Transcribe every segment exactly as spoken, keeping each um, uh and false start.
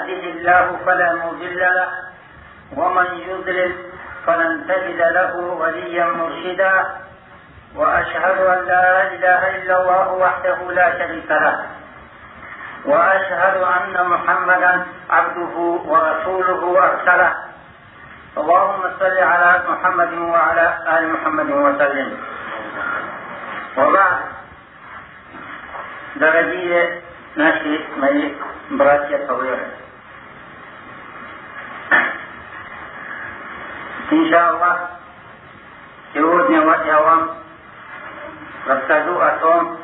يهده الله فلا مضل له ومن يضلل فلن تجد له وليا مرشدا وأشهد أن لا إله إلا الله وحده لا شريك له وأشهد أن محمدا عبده ورسوله أرسله اللهم صل على محمد وعلى آل محمد وسلم. وبعد, дорогие наши мои братья по вере, иншаллах, сегодня вот я вам расскажу о том,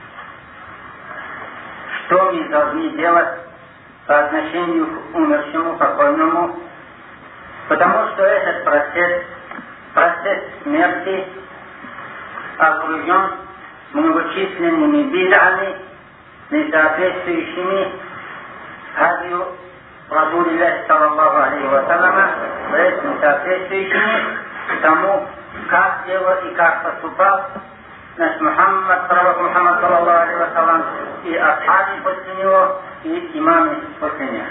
что мы должны делать по отношению к умершему, покойному, потому что этот процесс, процесс смерти окружен многочисленными бид'ами, несоответствующими хадию Расулиллахи саллаллаху алейхи ва саллама, то есть несоответствующими тому, как делал и как поступал наш Мухаммад, пророк Мухаммад саллаллаху алейхи ва саллам, и асхаби после него, и имамы после него.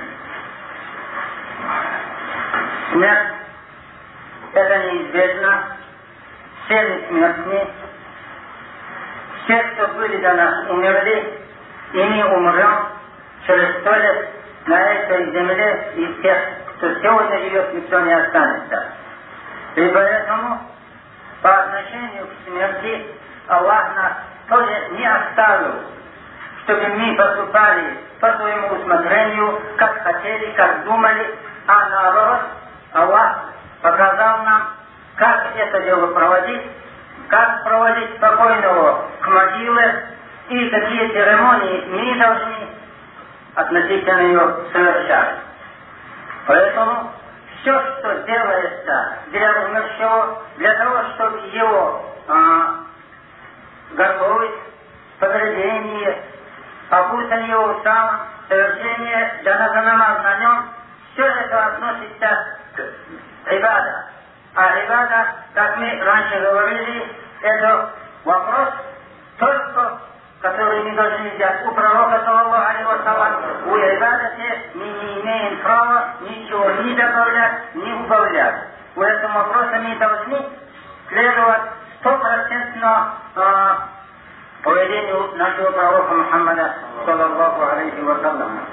Смерть — это неизбежно, все мы смертны, все, кто были до нас, умерли, и мы умрем через сто лет на этой земле, и тех, кто сегодня живет, никто не останется. И поэтому по отношению к смерти Аллах нас тоже не оставил, чтобы мы поступали по своему усмотрению, как хотели, как думали, а наоборот, Аллах показал нам, как это дело проводить, как проводить покойного к могиле и какие церемонии мы должны относительно ее совершать. Поэтому все, что делается для умершего, для того, чтобы его а, готовить, погребение, опутание его устам, совершение джаназа намаз на нем, все это относится к ибада. А ибада, как мы раньше говорили, это вопрос только, который мы должны взять у пророка саллаллаху алейхи ва саллям. У ибадате мы не имеем права ничего ни добавлять, ни убавлять. В этом вопросе мы должны следовать стопроцентно э, поведению нашего пророка Мухаммада саллаллаху алейхи ва саллям.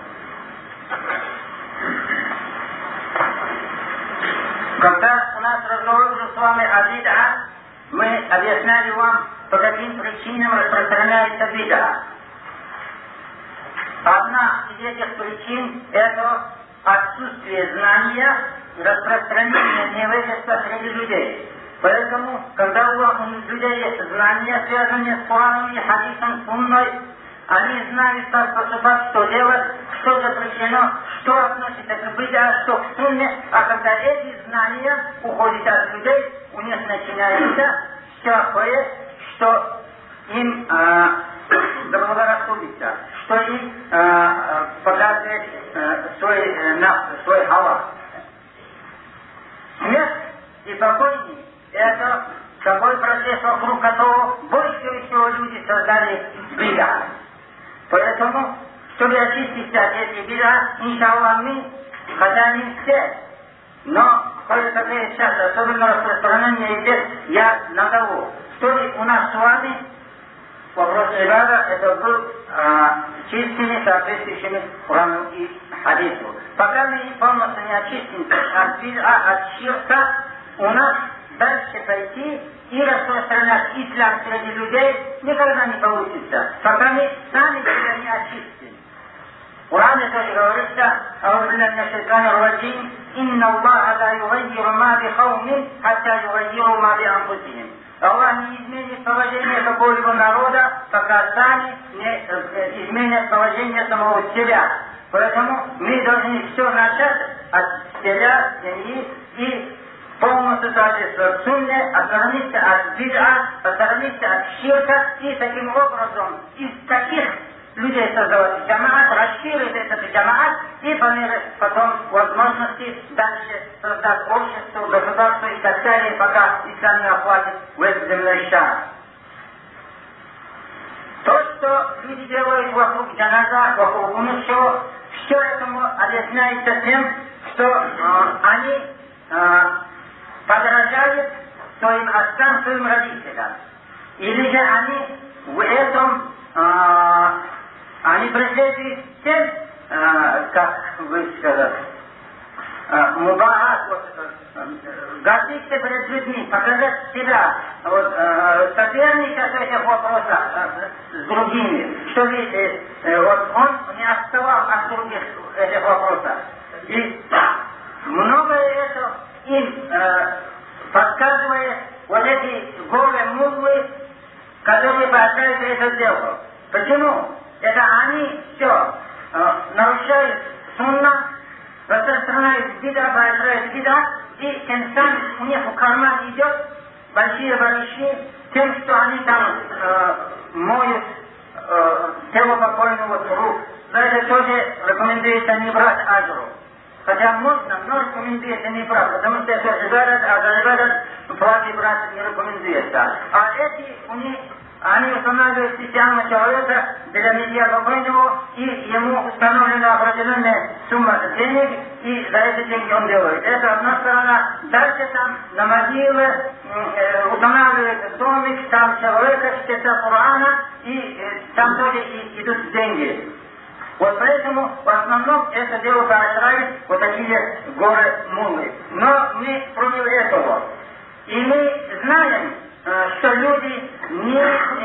Когда у нас разговор с вами о бид'а, мы объясняли вам, по каким причинам распространяется бид'а. Одна из этих причин – это отсутствие знания, распространение невежества среди людей. Поэтому, когда у людей есть знания, связанные с Кораном и хадисом, сунной, они знают, как поступать, что делать, что запрещено, что относится к бид'а, что к сунне, а когда эти знания уходят от людей, у них начинается все такое, что им э, заблагорассудится, что им э, показывает э, свой, э, нафт, свой хава. Смерть и покойник — это такой процесс, вокруг которого больше всего люди создали бид'а. Поэтому, чтобы очиститься от этих бид'а, иншаллах, мы, хотя не все, но кое-какие сейчас, особенно распространение идет, я назову, чтобы у нас с вами вопрос ибада это был а, чистыми, соответствующими Корану и хадису. Пока мы полностью не очистимся от бид'а, от ширка, у нас дальше пойти и распространять ислам среди людей никогда не получится, пока мы сами себя не очистим. В Коране тоже говорится: «Аузу билляхи минаш шайтанир раджим, инна Аллаха ла югаййиру ма би каумин, хатта югаййиру ма би анфусихим». Аллах не изменит положение какого-либо народа, пока сами не изменят положение самого себя. Поэтому мы должны все начать от себя, семьи, и полностью соответствовать сунне, отстраниться от бид'а, отстраниться от ширка, и таким образом из таких людей создавать джамаат, расширить этот джамаат, и по мере потом возможности дальше создать общество, государство и так далее, пока ислам не охватит весь земной шар. То, что люди делают вокруг джаназа, вокруг умершего, Все этому объясняется тем, что э, они э, подражают своим отцам, своим родителям. Или же они в этом, э, они преследуют цель, э, как вы сказали, э, мубахат, вот, э, гордиться перед людьми, показать себя, вот, э, соперника в этих вопросах э, с другими, что видите, э, вот он не отставал от других этих вопросов. И многое это им э, подсказывает вот эти голые муллы, которые поощряют это дело. Почему? Это они все э, нарушают сунна, распространяют бида, поощряют бида, и тем самым у них в карман идет большие барыши тем, что они там э, моют э, тело покойного рук. За это тоже рекомендуется не брать аджру. Хотя можно, но рекомендуется не брать, потому что это ибадат, а за ибадат платы брать не рекомендуется. А эти у них, они устанавливают специального человека для митья покойного, и ему установлена определенная сумма денег, и за эти деньги он делает. Это одна сторона. Дальше там на могиле э, устанавливает домик, там человека, чтеца Корана, и э, там тоже и, идут деньги. Вот поэтому в основном это дело поощряют вот такие горы муллы. Но мы против этого. И мы знаем, что люди не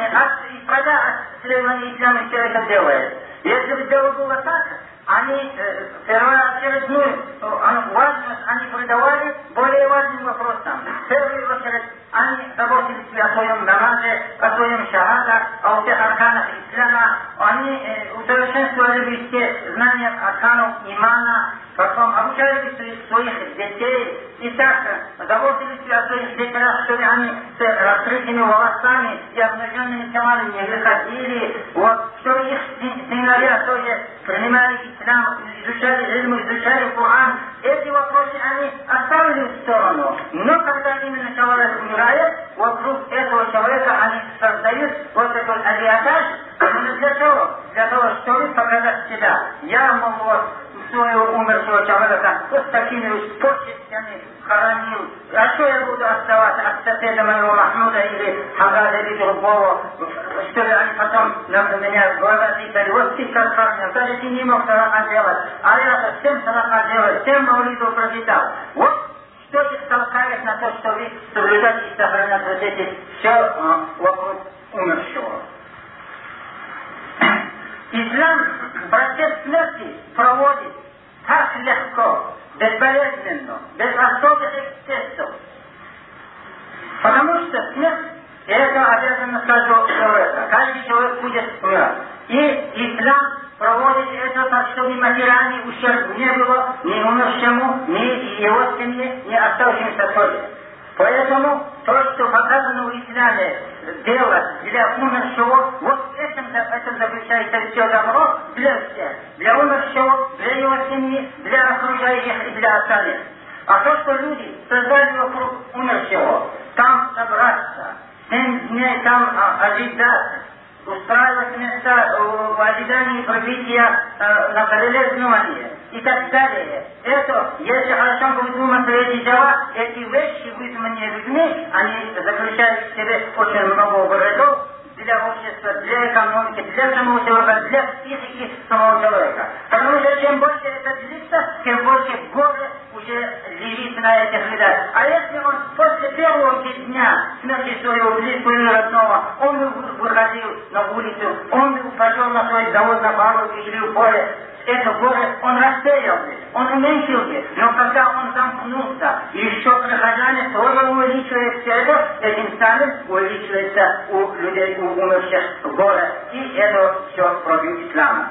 исходя от следования ислама, все это делает. Если бы дело было так, они э, первоочередную важность они придавали более важным вопросам. В первую очередь они заботились о своем намазе, о своем шахаде, о всех арканах ислама. Они э, усовершенствовали все знания арканов имана, потом обучали своих детей. И так заботились о своих детях, чтобы они с раскрытыми волосами и обнаженными телами не выходили. Вот, чтобы их сыновья тоже принимали ислам, изучали ильм, изучали Коран. Эти вопросы они оставили в сторону. Но когда именно человек умирает, вокруг этого человека они создают вот этот ажиотаж. Но для чего? Для того, чтобы показать себя. Я могу своего умершего человека вот с такими почестями хоронил. А что я буду оставаться от соседа моего Махмуда или Хагада или другого, чтобы они потом на меня глаза тикали. Вот ты как хоронил, даже ты не мог садака делать, а я всем садака делать, всем маулидов прочитал. Вот что их толкает на то, что вы соблюдать и сохранять вот эти все а, вокруг умершего. Ислам процесс смерти проводит так легко, безболезненно, без особых эксцессов. Потому что смерть – это обязанность каждого человека. Каждый человек будет умирать. И ислам проводит это так, чтобы материальный ущерб не было ни умершему, ни его семье, ни оставшимся тоже. Поэтому то, что показано в исламе делать для умершего, вот этим, это заключается все добро для всех. Для умершего, для его семьи, для окружающих и для остальных. А то, что люди создали вокруг умершего, там собраться, семь дней там ожидать, устраивать места в ожидании прибытия э, на соболезнование и так далее. Это, если хорошо будет думать эти дела, эти вещи, вызванные людьми, они заключают в себе очень много вредов для общества, для экономики, для самого человека, для психики самого человека. Потому что чем больше это длится, тем больше горе уже лежит на этих людях. А если он после первого дня смерти своего близкого или родного, он выходил на улицу, он пошел на свой завод на балу или в поле, это горе он рассеял бы, он уменьшил бы. Но когда он замкнулся, еще прихожане тоже увеличивает все это, этим самым увеличивается у людей, у умерших горе. И это все против ислама.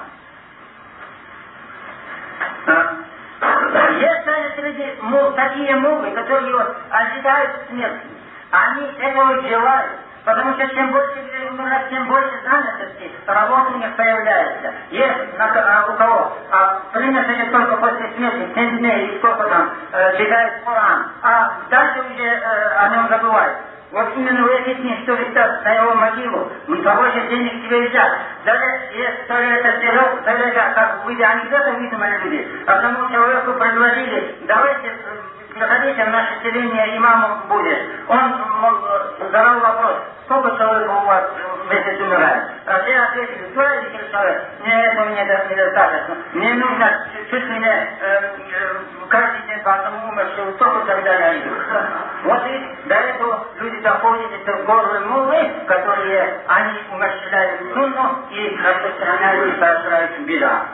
Есть среди такие муллы, которые вот ожидают смерти. Они этого желают. Потому что чем больше людей умирает, тем больше занятости, работы у них появляется. Есть на, а, у кого а, принято же только после смерти, семь дней или сколько там, э, читает Коран, а дальше уже э, о нем забывают. Вот именно в эти дни, что летят на его могилу, побольше денег тебе взять. Даже если это сделал, тогда как вы анекдоты выдумали люди. Одному человеку предложили, давайте приходите в наше селение, имамом будет. Он задал вопрос, сколько человек у вас в месяц умирает? А все ответили, два или три человека. Мне этого недостаточно. Мне нужно чуть ли не э, э, каждый день по одному умершему, только тогда я иду. Вот и до этого люди доходят, это горло муллы, которые они умерщвляют сунну и распространяют и поощряют беда.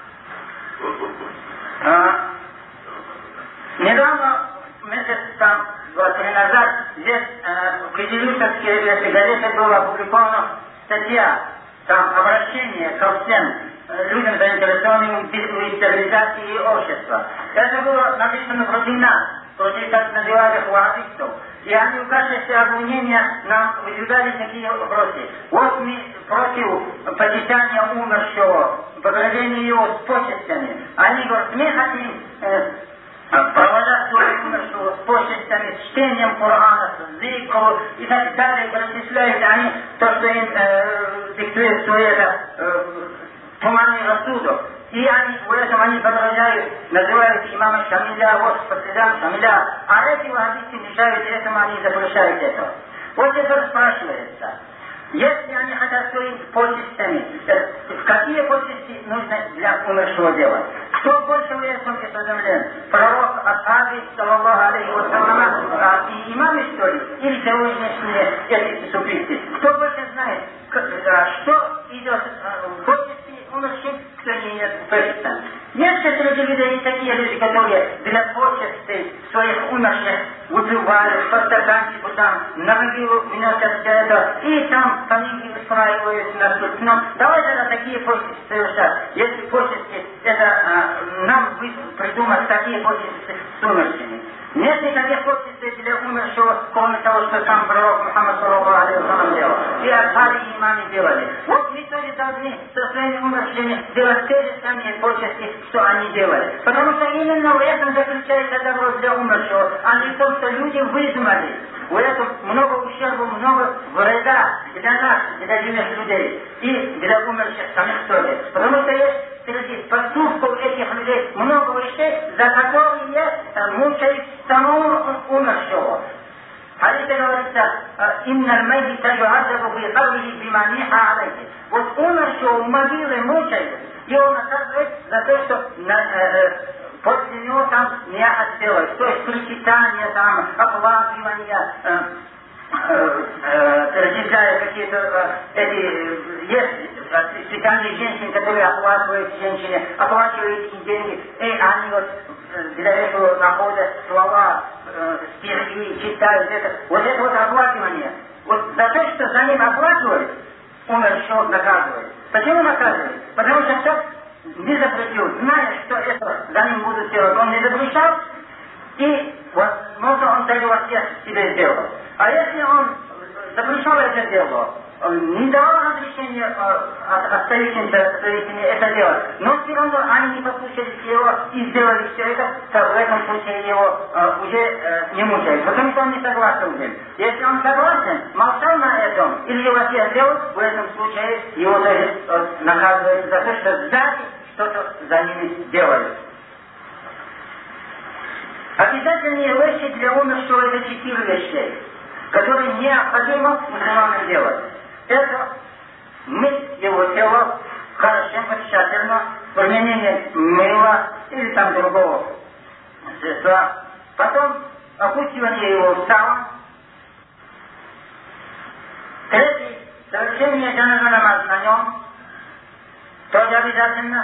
Недавно, месяц там, два-три назад, здесь э, в Кизилюшевской газете была опубликована статья, там обращение ко всем э, людям, заинтересованным в дестабилизации общества. Это было написано против нас, против так называемых вахабистов. И они в качестве обвинения нам выдвигали такие вопросы. Вот мы против почитания умершего, погребения его с почестями. Они говорят, мы хотим э, провожать своего умершего с почестями, с чтением Корана, с зикром и так далее. Перечисляют они то, что им э, диктует свой э, туманный рассудок. И они, в этом они подражают, называют имама Шамиля, вот по следам Шамиля. А эти вахабисты мешают этому, они запрещают это. Вот теперь спрашивается, если они хотят своими почестями, какие почести нужно для умершего делать? Кто больше в этом осведомлен? Пророк Асхаби, саллаллаху алейхи ва саллям, и имамы, что ли? Или сегодняшние эти суфисты? Кто больше знает, что идет в почести умерших, кто не идет в почестях? Есть среди людей такие люди, которые для почести своих умерших выпивают, по стаканчику там, на могилу вносят это, и там фамилии устраивают на суд. Но давайте на такие почести совершать. Если почести, это а, нам придумать такие почести с умершими. Нет никаких почестей для умершего, кроме того, что сам пророк Мухаммад саллаллаху алейхи ва саллям делал. И асхаби и имамы делали. Вот мы тоже должны со своими умершими делать те же самые почести, что они делали. Потому что именно в этом заключается добро для умершего, а не в том, что люди выдумали. У этого много ущерба, много вреда для нас, для живых людей. И для умерших самих тоже. Потому что есть среди поступков этих людей много вещей, за которые мучают самого умершего. Хадис говорится, «Инна аль-майдита ю'адзабу фи кабриhi бима ниха алейхи». Вот умершего в могиле мучают, и он наказывает за то, что на, э, после него там не отделают. То есть причитание, там, оплакивание, э, э, э, перечисляя какие-то э, эти, есть специальные женщины, которые оплачивают женщине, оплачивают их деньги, и они вот для этого находят слова, э, стихи, читают это. Вот это вот оплакивание. Вот за то, что за ним оплачивают, умершего наказывает. Почему наказывает? Потому что кто не запретил, зная, что это за ним будут делать, он не запрещал, и вот, может, он даже вот себе сделал. А если он запрещал это дело, он не давал разрешения остающимся строителям это делать, но все равно они не послушались его и сделали все это, то в этом случае его uh, уже uh, не мучают, потому что он не согласен с ним. Если он согласен, молчал на этом, или его все сделал, в этом случае его тоже uh, наказывают за то, что сзади что-то за ними делают. Обязательные вещи для умершего это четыре вещей, которые необходимо мусульманам делать. Это мыть его тело хорошенько, тщательно, применение мыла или там другого средства. Потом окучивание его в саван. Третий, совершение джаназа намаз на нем. Тоже обязательно.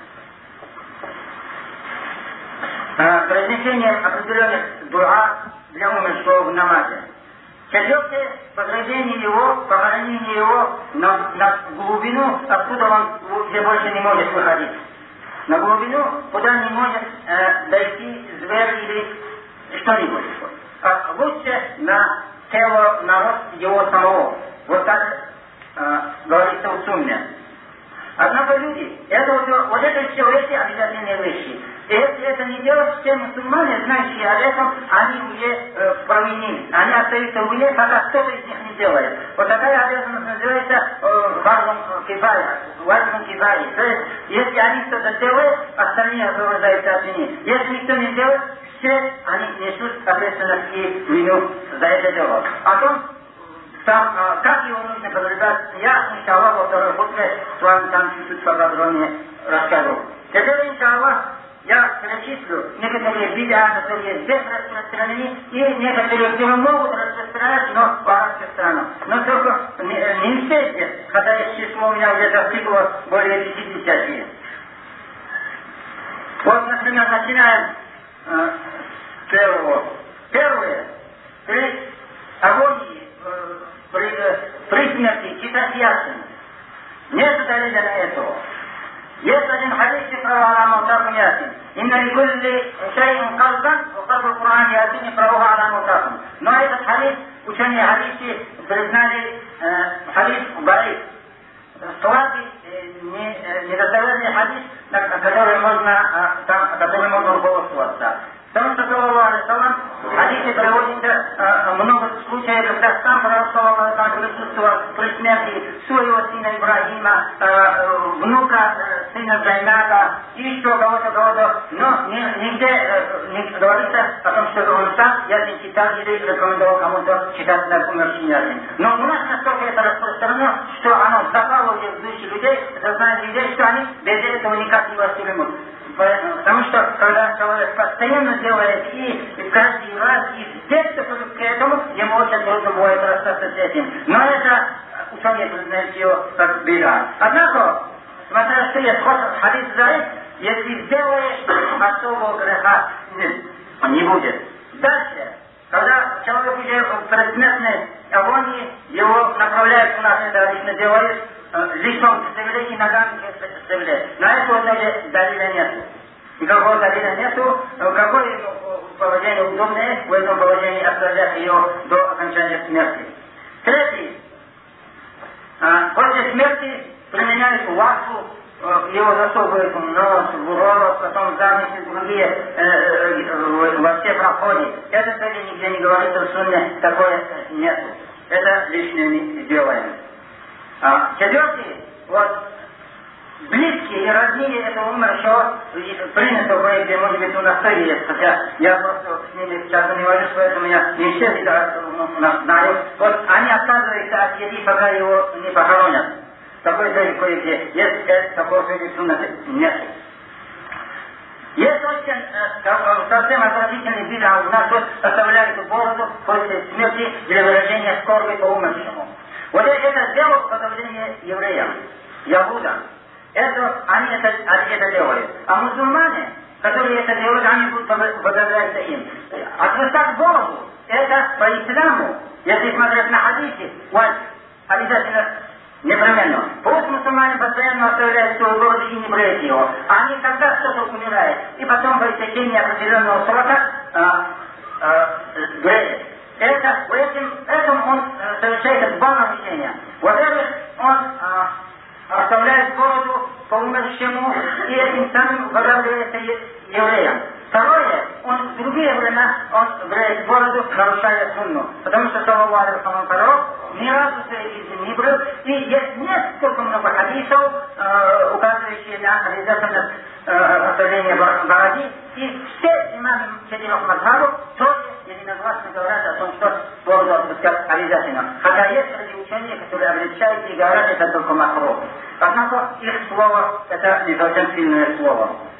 Произнесение определенных дуа для умершего в намазе. Четвертое, погребение его, похоронение его на, на глубину, откуда он уже больше не может выходить. На глубину, куда не может э, дойти зверь или что-нибудь. А лучше на тело, на рост его самого. Вот так э, говорится в сумме. Однако люди, это вот, вот это все эти обязательные вещи. И если это не делать, все мусульмане, знающие об этом, они уже э, провинились. Они остаются в вине, пока кто-то из них не делает. Вот такая обязанность называется э, варвам кифая, варвам кифая. То есть, если они что-то делают, остальные освобождаются от вины. Если никто не делает, все они несут ответственность и вину за это дело. О том, там, а, как его нужно соблюдать, я, иншаллах, во второй хутбе с вами там чуть-чуть поподробнее расскажу. Теперь, иншаллах, я перечислю некоторые бида, которые здесь распространены, и некоторые, которые могут распространять, но в арабских странах. Но только не, не все здесь, хотя их число у меня уже достигло более пятидесяти. Вот, например, начинаем э, с первого. Первое, при агонии, э, при, э, при смерти читать ясен. Нет далеко на этого. Есть один хадис про аламутакум ясен. Инна ликулли шайин калбан, указу Кур'ан ясен и про аламутакум. Но этот хадис, ученые хадисы признали э, хадис бариф. Слабый, недостоверный хадис, на который можно, там, который можно руководствоваться. Потому что, саллаллаху алейхи ва саллям, в хадисе приводится э, много случаев, когда сам пророк, саллаллаху алейхи ва саллям, присутствовал при смерти своего сына Ибрагима, э, внука э, сына Зайната, и еще кого-то, кого-то. Но нигде э, не говорится о том, что он сам ясен читал или рекомендовал кому-то читать на умерший ясен. Но у нас настолько это распространено, что оно запало в души людей, это знают людей, что они без этого никак не воспримут. Потому что, когда человек постоянно делает и каждый раз, и с детства к этому, ему очень трудно будет расстаться с этим. Но это ученые признают его как беда. Однако, смотря что есть хадис заид, если сделаешь, особого греха не будет. Дальше, когда человек уже в предсмертной агонии, его направляют у нас, это обычно делают, лицом к земле и ногами к земле. На это даже далеко нету. Никакого далеко нету. Какое положение удобное, в этом положении оставлять ее до окончания смерти. Третий. После смерти применяют вахту, его засовывают в нос, в рот, потом замысли другие э, э, во все проходы. Это тоже нигде не говорится в сунне, такое нету. Это лишнее делаем. А, четвертый, вот, близкие и родные этого умершего принято в Байбе, может быть, у нас тоже есть, хотя я просто с ними часто не вожусь, поэтому я не все всегда знаю. Вот они отказываются от еды, пока его не похоронят. Такой тоже кое-где. Есть, есть такого сунна нет. Есть очень э, совсем отвратительный вид, а у нас вот оставляют бороду после смерти для выражения скорби по умершему. Вот это сделал подавление евреям, ягудам. Это, они, это, они это делают. А мусульмане, которые это делают, они будут подавляться им. Отвисать бороду, это по исламу, если смотреть на хадисе, вот, обязательно непременно. Пусть мусульмане постоянно оставляют свою бороду и не бреют его. А они когда кто-то умирает, и потом по истечении определенного срока а, а, бреют. Это, этим, этим он э, совершает два нарушения. Во-первых, он э, оставляет бороду по умершему и этим самым выравнивается евреям. Второе, он в другие времена он бреет бороду, нарушая сунну. Потому что саллаллаху алейхи ва саллям пророк ни разу своей не брил. И есть несколько много хадисов, э, указывающие на обязательность э, оставления бороды. И все имамы четырех мазхабов тоже единогласно говорят о том, что бороду отпускать обязательно. Хотя есть среди ученых, которые облегчают и говорят, это только макро. Однако их слово, это не совсем сильное слово.